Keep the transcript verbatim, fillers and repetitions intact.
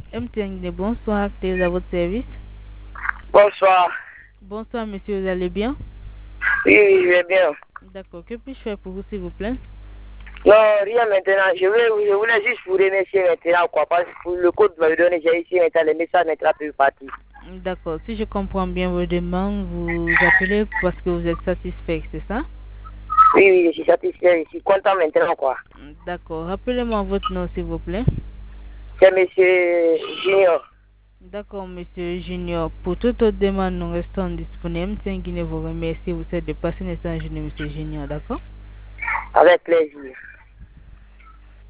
M T N Guinée, bonsoir, acteurs à votre service. Bonsoir. Bonsoir, monsieur, vous allez bien? Oui, oui, je vais bien. D'accord, que puis-je faire pour vous, s'il vous plaît? Non, rien maintenant. Je voulais, je voulais juste vous remercier maintenant, quoi. Parce que pour le code que vous m'avez donné, j'ai ici maintenant, le message maintenant peut partir. D'accord, si je comprends bien vos demandes, vous appelez parce que vous êtes satisfait, c'est ça? Oui, oui, je suis satisfait, je suis content maintenant, quoi. D'accord, rappelez-moi votre nom, s'il vous plaît. C'est monsieur Junior. D'accord, monsieur Junior. Pour toute autre demande, nous restons disponibles. M T N Guinée vous remercie. Vous êtes de passer un instant, monsieur Junior, d'accord? Avec plaisir.